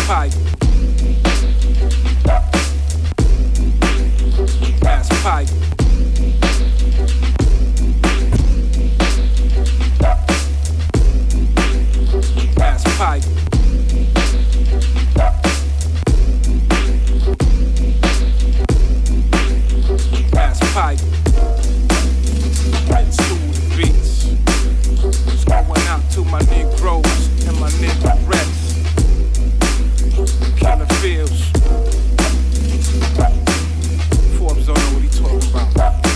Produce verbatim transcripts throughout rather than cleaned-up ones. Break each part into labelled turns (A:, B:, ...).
A: pipe. Gas pipe. Gas pipe. Gas pipe. Right to the beats. It's going out to my Negroes and my Negroettes. Killer Fields. Forbes don't know what he talking about.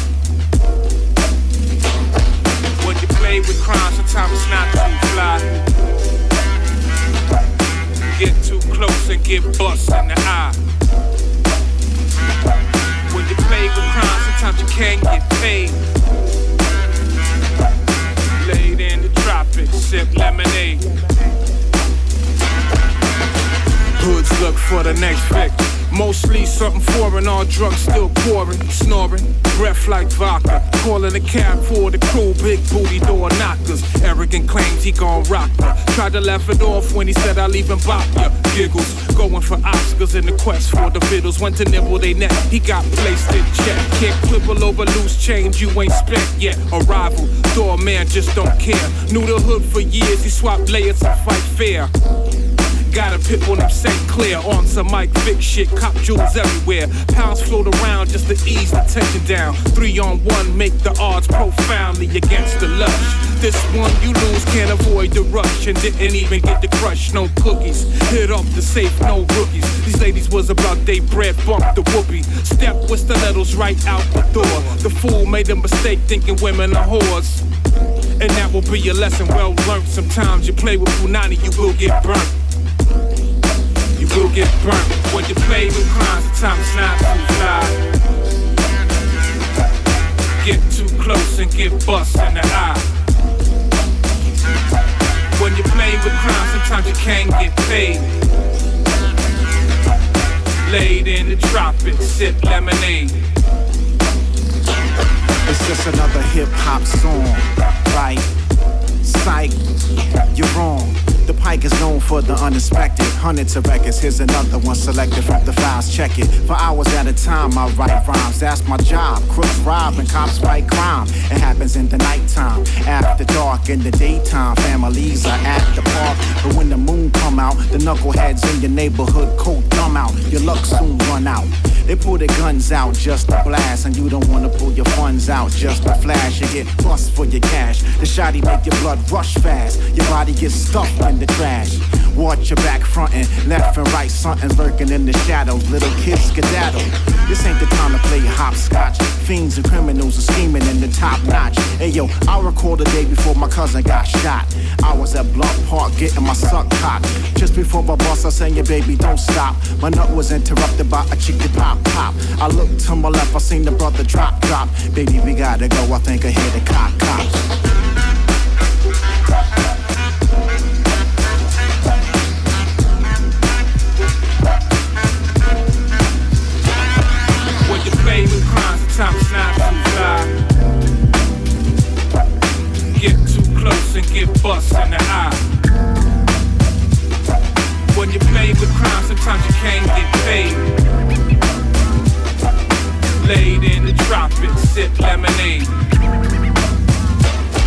A: When you play with crime, sometimes it's not too fly. Get too close and get bust in the eye. When you play with crime, sometimes you can't get paid. Laid in the tropics, sip lemonade. Hoods look for the next victim. Mostly something foreign, all drugs still pouring, snoring, breath like vodka. Calling a cab for the crew, big booty door knockers. Arrogant claims he gon' rock her. Tried to laugh it off when he said I'll even bop ya. Giggles, going for Oscars in the quest for the vittles. Went to nibble they neck, he got placed in check. Can't quibble over loose change, you ain't spent yet. Arrival, doorman just don't care. Knew the hood for years, he swapped layers to fight fair. Got a pip on him Saint Clair, on some Mike Vick shit, cop jewels everywhere. Pounds float around just to ease the tension down. Three on one make the odds profoundly against the lush. This one you lose, can't avoid the rush, and didn't even get the crush, no cookies. Hit off the safe, no rookies. These ladies was about they bread, bump the whoopee. Step with stilettos right out the door. The fool made a mistake thinking women are whores. And that will be a lesson well learned. Sometimes you play with Punani, you will get burnt. You will get burnt when you play with crime. Sometimes it's not too fly. Get too close and get bust in the eye. When you play with crime, sometimes you can't get paid. Laid in the tropics, sip lemonade.
B: It's just another hip-hop song, right? Psych, you're wrong. The Pike is known for the unexpected. Hundreds of records, here's another one selected from the files. Check it. For hours at a time, I write rhymes. That's my job. Crooks rob and cops fight crime. It happens in the nighttime, after dark. In the daytime, families are at the park. But when the moon come out, the knuckleheads in your neighborhood coat dumb out. Your luck soon run out. They pull their guns out just to blast, and you don't wanna pull your funds out just to flash. You get bust for your cash. The shotty make your blood rush fast. Your body gets stuffed in the trash. Watch your back frontin', left and right, something's lurking in the shadows. Little kids skedaddle. This ain't the time to play hopscotch. Fiends and criminals are scheming in the top notch. Hey yo, I recall the day before my cousin got shot. I was at Blunt Park getting my suck cocked. Just before my boss, I said, "Yeah, baby, don't stop." My nut was interrupted by a chicken pop pop. I looked to my left, I seen the brother drop drop. Baby, we gotta go. I think I hear the cop cops.
A: With crime, sometimes it's not too fly. Get too close and get bust in the eye. When you play with crime, sometimes you can't get paid. Laid in the tropics, sip lemonade.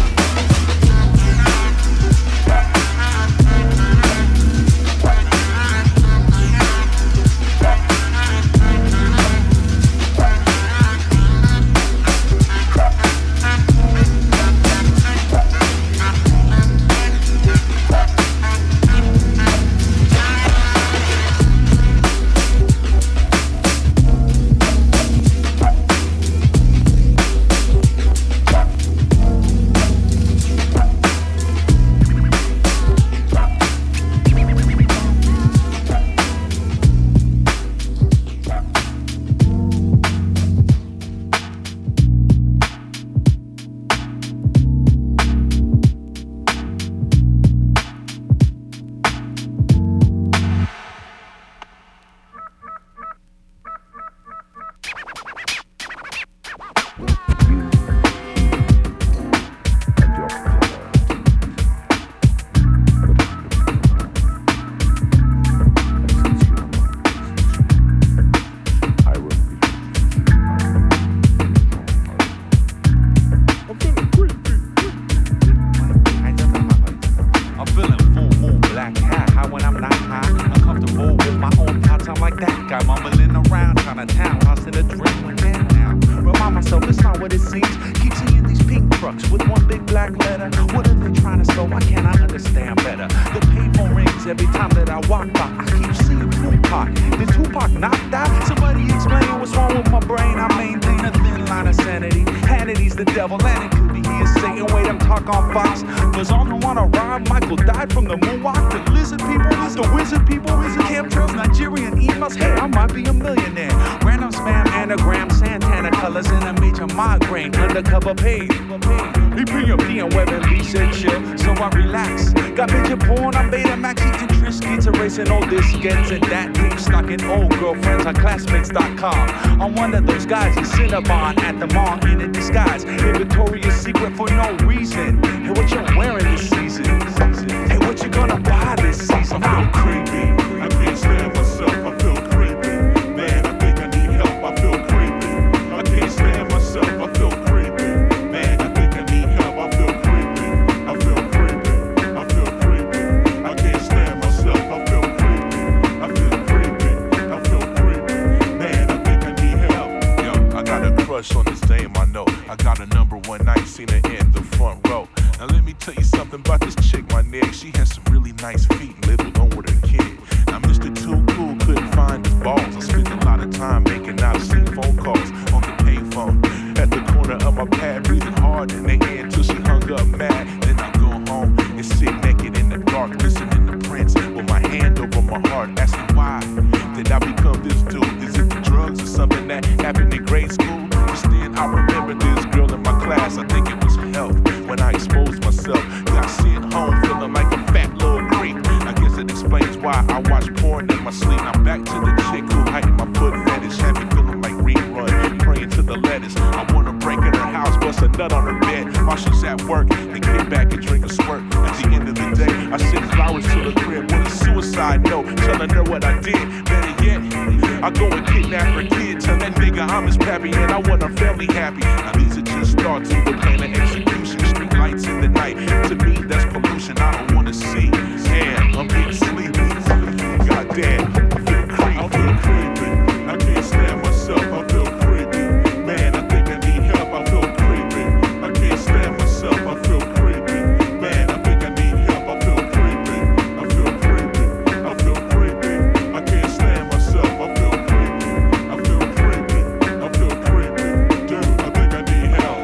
C: guy mumbling around Chinatown, lost in a dream land now. Remind myself, it's not what it seems. Keep seeing these pink trucks with one big black letter. What are they trying to sell? Why can't I understand better? The payphone rings every time that I walk by. I keep seeing Tupac. Did Tupac knocked out? Somebody explain what's wrong with my brain. I maintain a thin line of sanity. Hannity's the devil and it could be he is Satan. Wait, I'm talk on Fox. Was on the one rhyme. Michael died from the moonwalk. The lizard people is the wizard people. Is it chemtrails, Nigerian emails? Hey, I might be a millionaire. Random spam, anagram, Santana colors in a major migraine. Undercover page. He bring your P and web and B said chill, so I relax. Got picture porn on Betamax, eating Triscuits, erasing old diskettes and that deep stocking old girlfriends on classmates dot com. I'm one of those guys in Cinnabon at the mall in a disguise. A Victoria's Secret for no reason. Hey, what you wearing this season? Hey, what you gonna buy this season?
D: I feel creepy. I can't stand myself. I feel creepy. Man, I think I need help. I feel creepy. I can't stand myself. I feel creepy. Man, I think I need help. I feel creepy. I feel creepy. I feel creepy. I can't stand myself. I feel creepy. I feel creepy. I feel creepy. Man, I think I need help. Yo, I got a crush on this dame I know. I got a number one night, seen her in the front row. Now let me tell you something about this chick, my nigga. She has some really nice feet and lived on with her kid. Now Mister Too Cool couldn't find his balls. I spent a lot of time making out of seat phone calls on the payphone. At the corner of my pad, breathing hard in the air until she hung up mad. Then I go home and sit naked in the dark, listening to Prince with my hand over my heart, asking why did I become this dude? Is it the drugs or something that happened in grade school? Just then I remember this girl in my class. I think it was health when I exposed myself. Got sent home feeling like a fat little creep. I guess it explains why I watch porn in my sleep. Now back to the chick who heightened my foot fetish, had me feeling like rerun, praying to the lettuce. I wanna break in her house, bust a nut on her bed while she's at work, and get back and drink a squirt. At the end of the day, I send flowers to the crib with a suicide note, telling her what I did. Better yet, I go and kidnap her kid, tell that nigga I'm his pappy and I want her family happy. Now these are just thoughts of the plan of execution. Street lights in the night, to me that's pollution I don't wanna see. Damn, I'm getting sleepy. Goddamn, I feel creepy. I feel creepy. I can't stand myself. I feel creepy. Man, I think I need help. I feel creepy. I can't stand myself. I feel creepy. Man, I think I need help. I feel creepy. I feel creepy. I feel creepy. I can't stand myself. I feel creepy. I feel creepy. I feel creepy. Dude, I think I need help.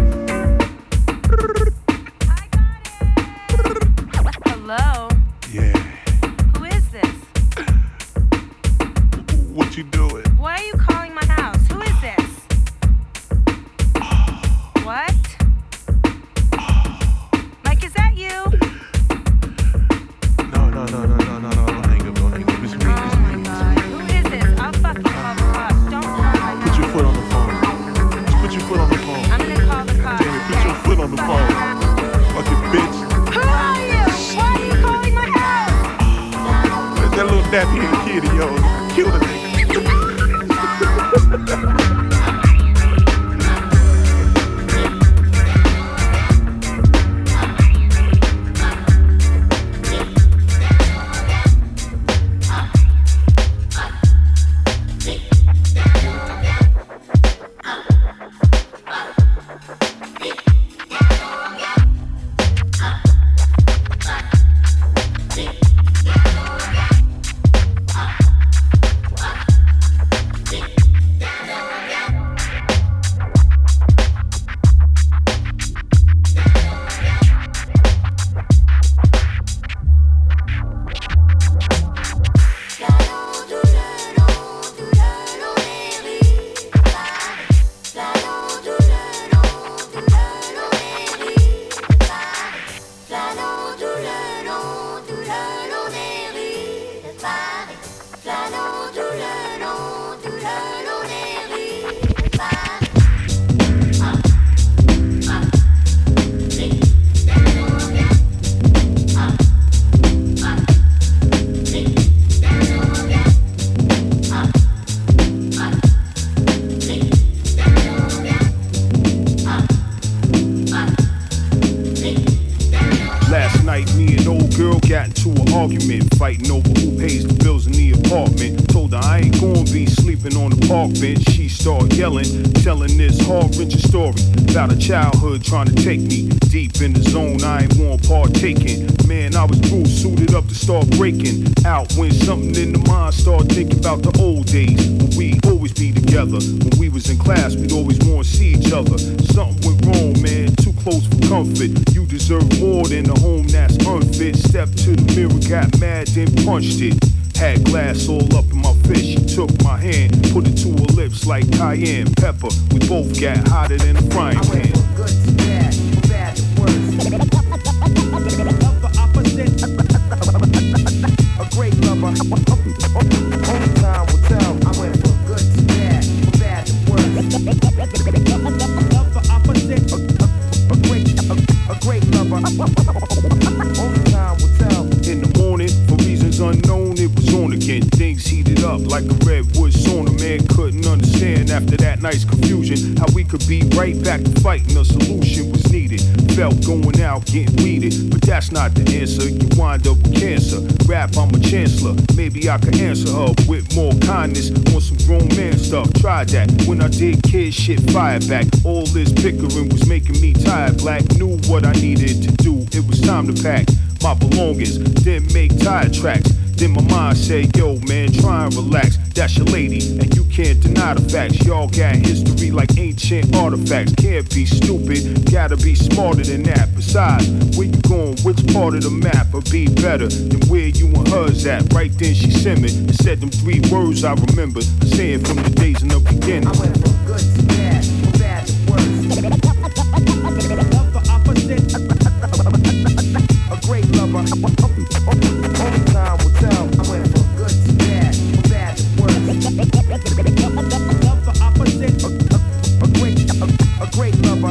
E: Hello?
D: Yeah.
E: Who is this?
D: What you doing?
E: Why are you calling my house? Who is this? What? Mike, is that you?
D: No, no, no, no, no, no, no. Don't hang up, don't hang up. It's me,
E: Oh
D: it's
E: my
D: me.
E: god. Who is this? I'll fucking call the cops. Don't call my
D: Put your
E: house.
D: foot on the phone. Just put your foot on the phone.
E: I'm gonna call the cops.
D: Damn it, put your foot on the phone. Fucking bitch.
E: Who are you? Why are you calling my house?
D: That little nappy head kid of yours. Kill the nigga. into an argument, fighting over who pays the bills in the apartment. Told her I ain't gonna be sleeping on the park bench. She started yelling, telling this heart-wrenching story about her childhood trying to take me deep in the zone. I ain't want partaking. Man, I was through, suited up to start breaking out when something in the mind started thinking about the old days when we always be together. When we was in class, we'd always want to see each other. Something went wrong, man, too close for comfort. You deserve more than a home that's unfit. Stepped to the mirror, got mad, then punched it. Had glass all up in my fist. She took my hand, put it to her lips like cayenne pepper. We both got hotter than a frying pan.
F: I went from good to bad, from bad to worse. Love the opposite. A great lover. Only time will tell. I went from good to bad, from bad to worse. Love the opposite. A, a, a great, a, a great lover. Only time will tell.
D: In the morning, for reasons unknown, it was on again. Things heated up like a redwood sauna. Man couldn't understand after that night's confusion how we could be right back to fighting. A solution was needed. Felt going out, getting weeded, but that's not the answer. You wind up with cancer. Rap, I'm a chancellor. Maybe I could answer her with more kindness on some grown man stuff. Tried that when I did kid shit, fired back. All this bickering was making me tired. Black knew what I needed to do. It was time to pack my belongings, then make tire tracks. Then my mind said, yo man, try and relax. That's your lady, and you can't deny the facts. Y'all got history like ancient artifacts. Can't be stupid, gotta be smarter than that. Besides, where you going, which part of the map would be better than where you and her's at? Right then she simmered and said them three words I remember saying from the days in the beginning.
F: I went from good to bad, from bad to worse. Love the opposite. A great lover. Only time will tell. I went from good to bad, from bad to worse. Love the opposite. A, a, a great, a, a great lover.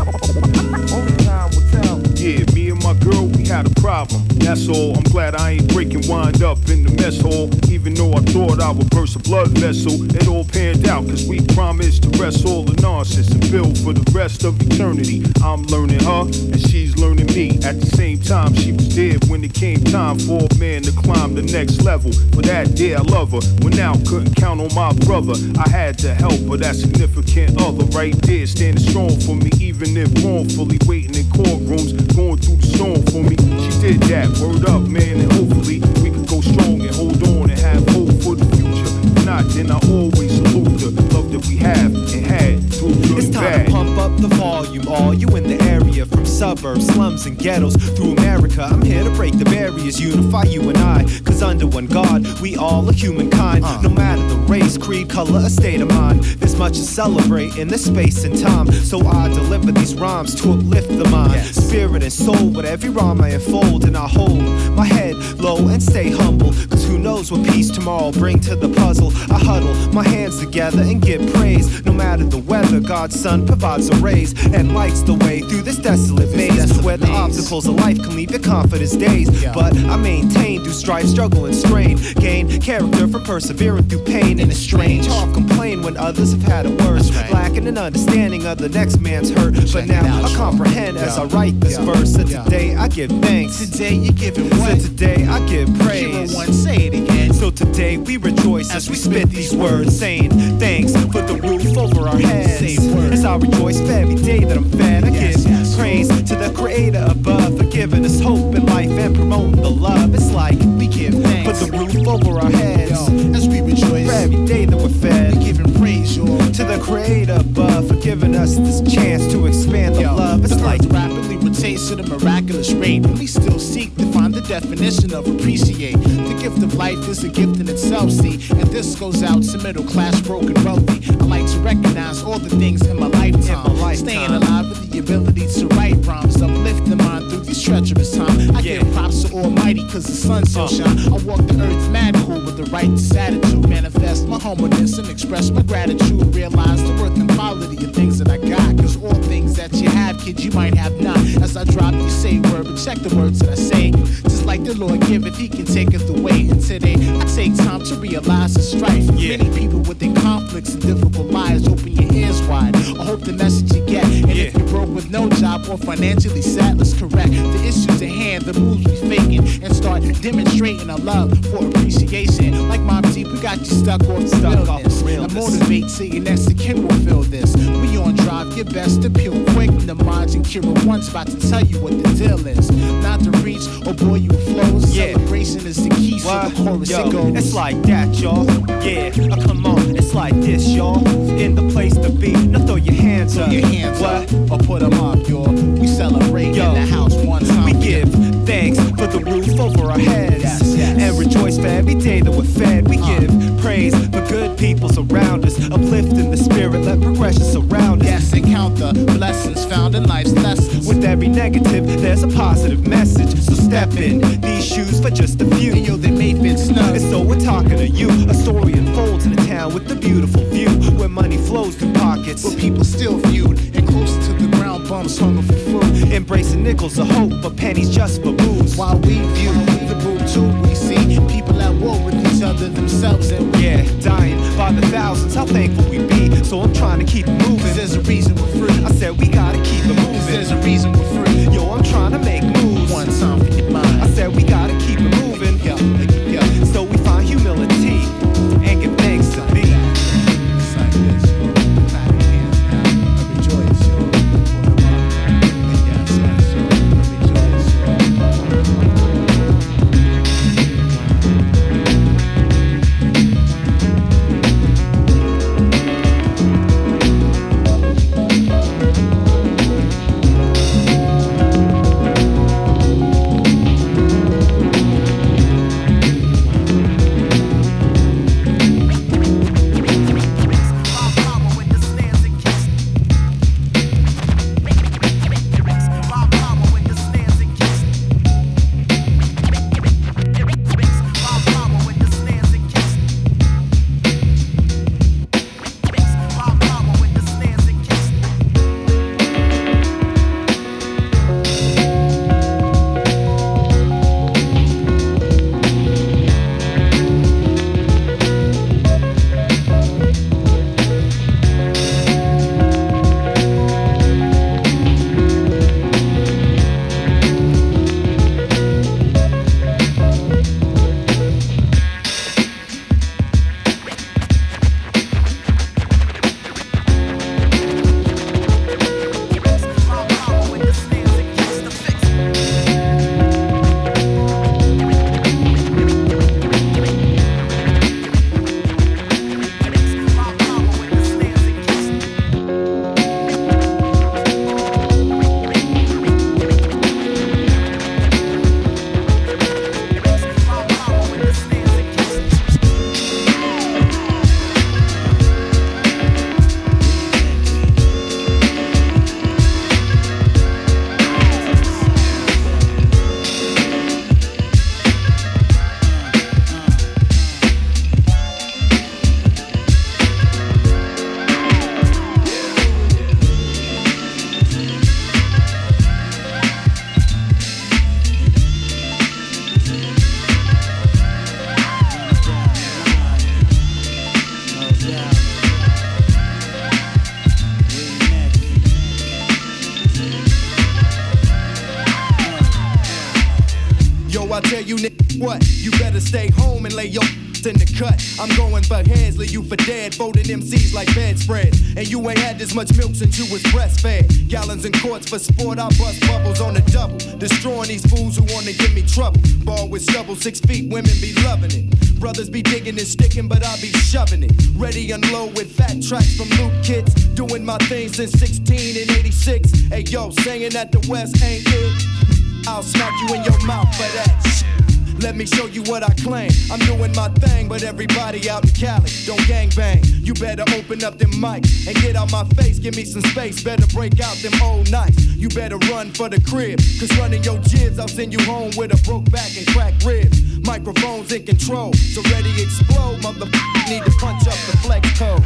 F: Only time will tell.
D: Yeah, me and my girl, we had a problem. That's all. I'm glad I ain't breaking wind up in the mess hall. Even though I thought I would burst a blood vessel, it all panned out cause we promised to rest all the nonsense and build for the rest of eternity. I'm learning her and she's learning me. At the same time, she was dead when it came time for a man to climb the next level. For that day I love her. When now couldn't count on my brother. I had to help her, that significant other right there, standing strong for me, even if wrongfully waiting in courtrooms, going through the storm for me. She did that, word up, man, and hopefully we could go strong and hold on and have hope for the future. If not, then I always salute the love that we have and had through good
G: It's
D: and
G: time
D: bad.
G: to pump up the volume, all you in the area, from suburbs, slums, and ghettos through America. I'm here to break the barriers, unify you and I, cause under one God, we all are humankind. Uh. No matter the race, creed, color, or state of mind, there's much to celebrate in this space and time. So I deliver these rhymes to uplift the mind, yes. Spirit and soul, with every rhyme I unfold, and I hold my head low and stay humble, cause who knows what peace tomorrow will bring to the puzzle. I huddle my hands together and give praise. No matter the weather, God's son provides a rays and lights the way through this desolate maze, desolate where the maze. Obstacles of life can leave your confidence days. Yeah. But I maintain through strife, struggle, and strain, gain character from persevering through pain. And it's strange, I'll complain when others have had it worse, right. Lacking an understanding of the next man's hurt. Check but now I comprehend yeah. as I write this yeah. verse. So yeah. today I give thanks.
F: Today you're giving what?
G: So today I give praise.
F: Hearing one, say it again.
G: So today we rejoice as we spit these words, saying thanks for the roof over our heads. As I rejoice for every day that I'm fed, I give yes. praise to the Creator above for giving us hope in life and promoting the love. It's like we give thanks for the roof over our heads.
F: Yo, as we rejoice
G: for every day that we're fed,
F: we giving praise, yo,
G: to the Creator above for giving us this chance to expand the
F: yo,
G: love. It's
F: the
G: like
F: rapidly rotates at a miraculous rate, and we still seek to find the definition of appreciate. The gift of life is a gift in itself, see, and this goes out to middle class, broken, wealthy. I like to recognize all the things in my lifetime, in my lifetime. Staying alive with the ability to write rhymes, uplift the mind through these treacherous times. I yeah. give props to Almighty cause the sun still uh. shine. I walk the earth mad cool with the righteous attitude, manifest my humbleness and express my gratitude. Realize the worth and quality of things that I got, cause all things that you have, kid, you might have not. As I drop, you say word, but check the words that I say. Just like the Lord giveth, he can taketh away. And today, I take time to realize the strife.
G: Yeah.
F: Many people with their conflicts and difficult lives. Open your ears wide. I hope the message you get. And
G: Yeah.
F: if you're broke with no job or financially sad, let's correct the issues at hand, the moves we faking, and start demonstrating our love for appreciation. Like Mom T, we got you stuck off the
G: Stuck off
F: realness.
G: the realness.
F: I motivate so your next to kin will feel this. We on drive, your best to peel quick. The minds and Kira One's about to tell you what the deal is. Not to reach or bore you with flows.
G: Yeah.
F: Celebration is the key, so
G: What?
F: the chorus
G: Yo,
F: it goes.
G: it's like that, y'all. Yeah, uh, come on, it's like this, y'all. In the place to be, now throw your hands
F: Throw
G: up.
F: your hands
G: What?
F: up or put them up, y'all. We celebrate
G: Yo,
F: in the house one time.
G: We give thanks for the roof over our heads.
F: Yes, yes.
G: And rejoice for every day that we're fed. We
F: Uh.
G: give praise for good people surround us. Uplifting the spirit, let progression surround us.
F: Yes, and count the blessings found in life's lessons.
G: With every negative, there's a positive message. So step in these shoes for just a few.
F: And yo, they may fit snug.
G: And so we're talking to you. A story unfolds in a town with a beautiful view, where money flows through pockets.
F: But people still viewed and close to the ground, bums hunger for food.
G: Embracing nickels of hope, but pennies just for booze.
F: While we view the boob tube, we see people at war with each other themselves, and we
G: Yeah, dying by the thousands, how thankful we be. So I'm trying to keep it moving.
F: there's a reason we're free.
G: I said we gotta keep it moving.
F: There's a reason we're free.
G: Yo, I'm trying to make moves.
F: One time for your mind.
G: I said we gotta keep it moving.
F: Yo, yo, yo.
G: So we find humility and give thanks to be.
F: It's like this, yo. Clap your hands now. I rejoice, yo. Put 'em up. Yes, yes, yo. I rejoice,
H: I tell you, nigga, what? You better stay home and lay your in the cut. I'm going for heads, leave you for dead, folding M Cs like bedspreads. And you ain't had this much milk since you was breastfed. Gallons and quarts for sport, I bust bubbles on the double. Destroying these fools who wanna give me trouble. Ball with stubble, six feet, women be loving it. Brothers be digging and sticking, but I be shoving it. Ready unload with fat tracks from Luke Kids. Doing my thing since sixteen and eighty-six. Hey yo, saying that the West ain't it. I'll smack you in your mouth for that shit. Let me show you what I claim. I'm doing my thing, but everybody out in Cali don't gangbang. You better open up them mics and get out my face. Give me some space. Better break out them old nights. You better run for the crib, cause running your jibs, I'll send you home with a broke back and cracked ribs. Microphones in control, so ready to explode. Motherfucker need to punch up the flex code.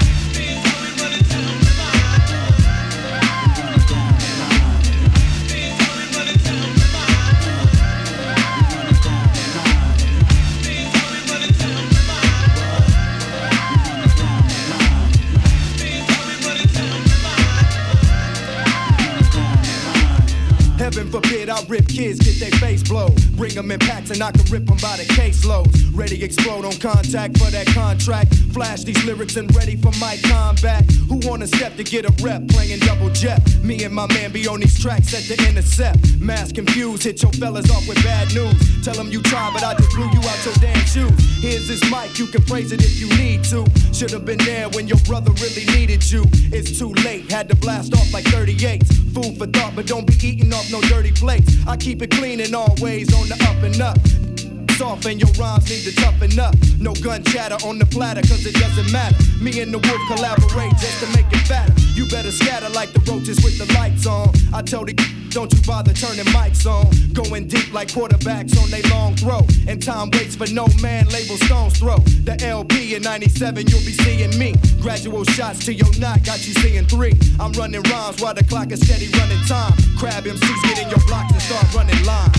H: flow. Bring them in packs and I can rip them by the caseloads. Ready to explode on contact for that contract. Flash these lyrics and ready for my combat. Who wanna step to get a rep? Playing double jet. Me and my man be on these tracks at the intercept. Mass confused, hit your fellas off with bad news. Tell them you tried, but I just blew you out your damn shoes. Here's this mic, you can praise it if you need to. Should've been there when your brother really needed you. It's too late, had to blast off like thirty-eights. Food for thought, but don't be eating off no dirty plates. I keep it clean in all ways, on the up and up. Soft and your rhymes need to toughen up. No gun chatter on the platter, cause it doesn't matter. Me and the wolf collaborate just to make it fatter. You better scatter like the roaches with the lights on. I tell the don't you bother turning mics on. Going deep like quarterbacks on they long throw. And time waits for no man, label stones throw. The L P in ninety-seven, you'll be seeing me. Gradual shots to your knot, got you seeing three. I'm running rhymes while the clock is steady running time. Crab M Cs get in your blocks and start running lines.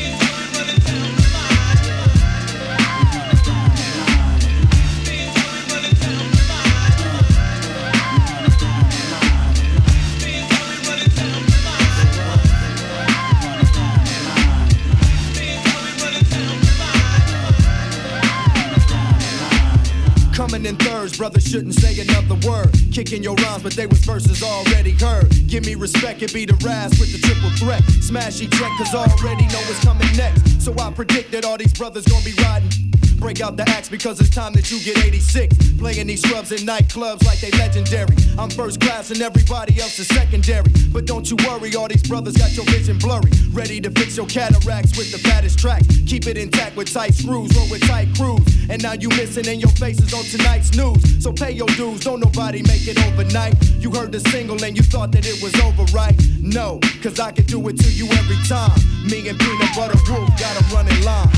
H: Coming in thirds, brothers shouldn't say another word. Kicking your rhymes, but they was verses already heard. Give me respect, it be the Raz with the triple threat. Smash each check, cause already know what's coming next. So I predict that all these brothers gonna be riding. Break out the axe because it's time that you get eighty-six. Playing these scrubs in nightclubs like they legendary. I'm first class and everybody else is secondary. But don't you worry, all these brothers got your vision blurry. Ready to fix your cataracts with the fattest tracks. Keep it intact with tight screws, roll with tight crews. And now you missing and your faces on tonight's news. So pay your dues, don't nobody make it overnight. You heard the single and you thought that it was over, right? No, cause I can do it to you every time. Me and Peanut Butter Wolf got a running line.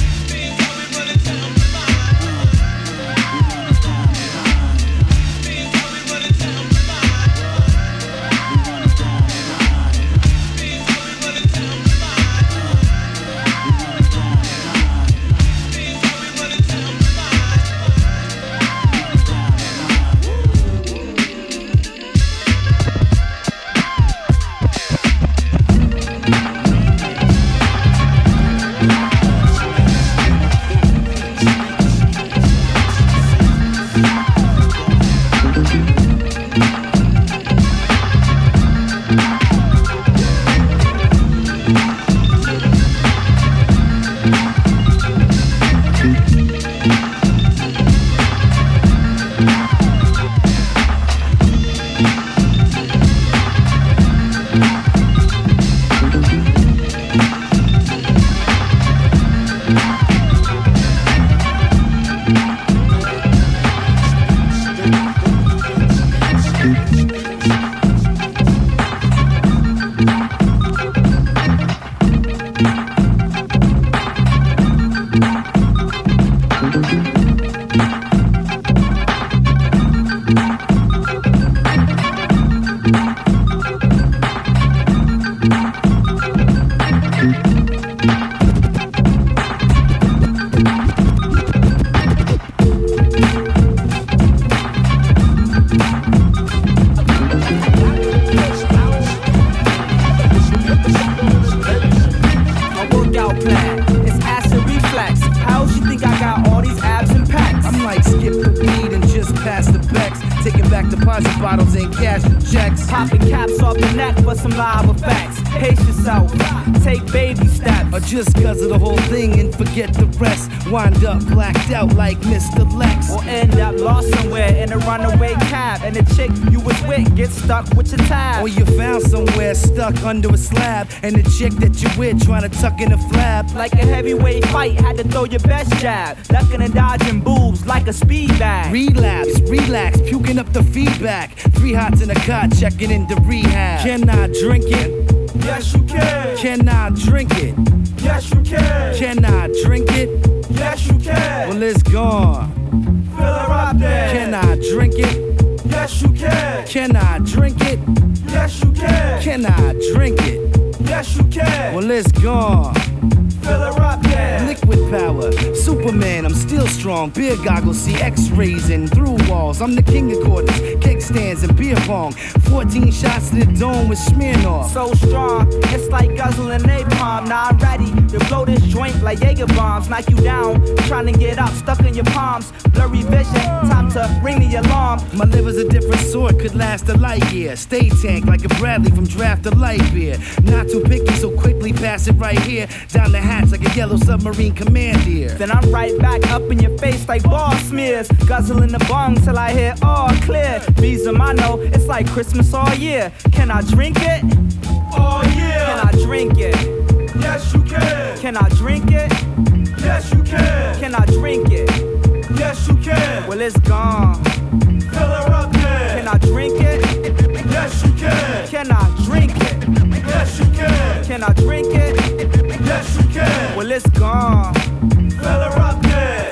I: Just cause of the whole thing and forget the rest. Wind up blacked out like Mister Lex.
J: Or end up lost somewhere in a runaway cab. And the chick you was with gets stuck with your tab.
I: Or you found somewhere stuck under a slab. And the chick that you with trying to tuck in a flab.
J: Like a heavyweight fight, had to throw your best jab. Ducking and dodging boobs like a speed bag.
I: Relapse, relax, puking up the feedback. Three hots in a cot, checking into rehab. Can I drink it?
J: Yes you can.
I: Can I drink it?
J: Yes you can.
I: Can I drink it?
J: Yes you can.
I: Well it's gone.
J: Fill her up there.
I: Can I drink it?
J: Yes you can.
I: Can I drink it?
J: Yes you can.
I: Can I drink it?
J: Yes you can.
I: Well it's gone.
J: Fill her up there.
I: Liquid power. Superman, I'm still strong. Beer goggles, see x-rays and through walls. I'm the king of quarters, kickstands and beer pong. fourteen shots to the dome with Smirnoff.
J: So strong, it's like guzzling napalm. Now I'm ready to blow this joint like Jaeger bombs. Knock you down, trying to get up, stuck in your palms. Blurry vision, time to ring the alarm.
I: My liver's a different sort, could last a light year. Stay tank like a Bradley from draft to light beer. Not too picky, so quickly pass it right here. Down the hatch like a yellow submarine commandeer.
J: Then I'm right back up in your face like ball smears. Guzzling the bong till I hear all clear. Reason I know it's like Christmas all year. Can I drink it?
H: Oh yeah.
J: Can I drink it?
H: Yes you can.
J: Can I drink it?
H: Yes you can.
J: Can I drink it?
H: Yes you can.
J: Well it's gone.
H: Fill her up then.
J: Can I drink it?
H: Yes you can.
J: Can I drink it?
H: Yes you can.
J: Can I drink it?
H: Yes you can.
J: Well it's gone.
H: Fill her up then.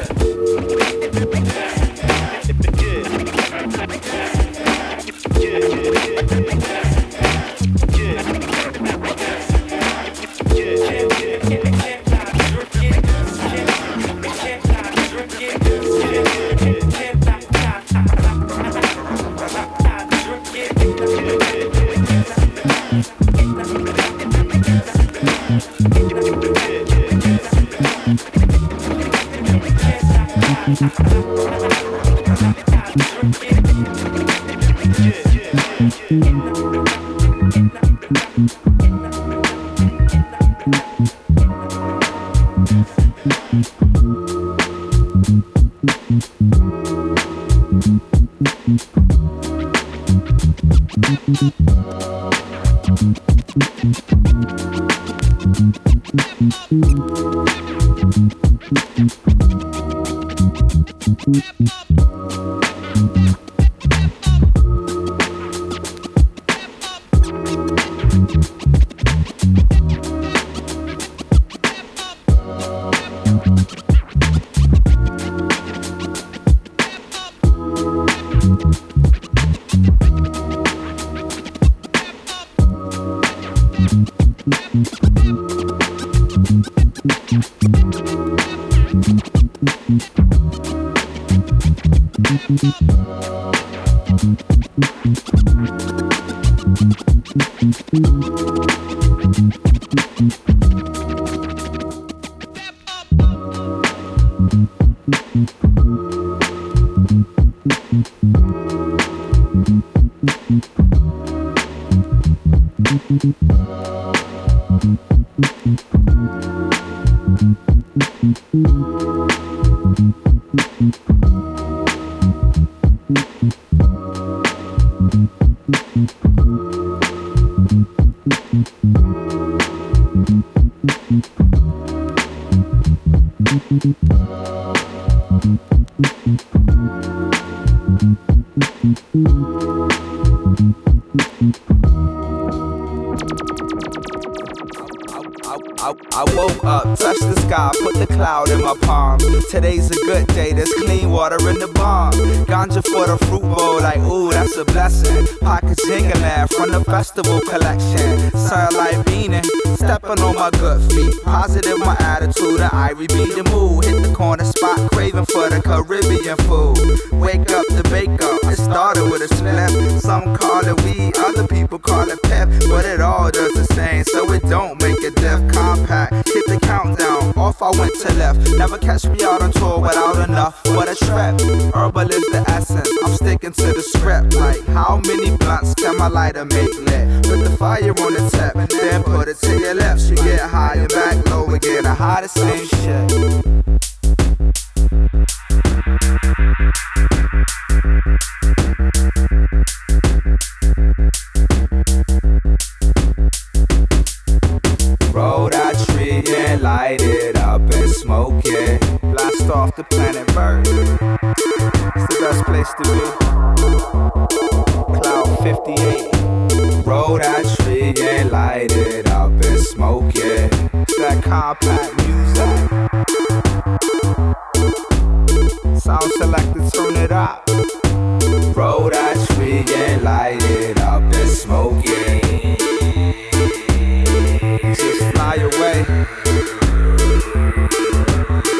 K: I woke up, touched the sky, put the cloud in my palm. Today's a good day, there's clean water in the bomb. Ganja for the fruit bowl, like ooh, that's a blessing. Pockets jingling from the festival collection. Sunlight beaming, stepping on my good feet. Positive my attitude, the Irie beat the mood. Hit the corner spot, craving for the Caribbean food. Wake up to bake up, it started with a split. Some call it weed, other people call it pep. But it all does the same, so it don't make a diff. Compact, hit the countdown, off I went to left. Never catch me out on tour without enough. What a trip, herbal is the essence. I'm sticking to the script. Like how many blunts can my lighter make lit? Put the fire on the tip, and then put it to your lips. You get high and back low again, the hottest same shit. Roll that tree and light it up and smoke it. Blast off the planet Earth. It's the best place to be. Cloud fifty-eight. Roll that tree and light it up and smoke it. It's that compact music. Sound selected, turn it up. Roll that tree and light it up and smoke it. Just fly away.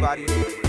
K: everybody.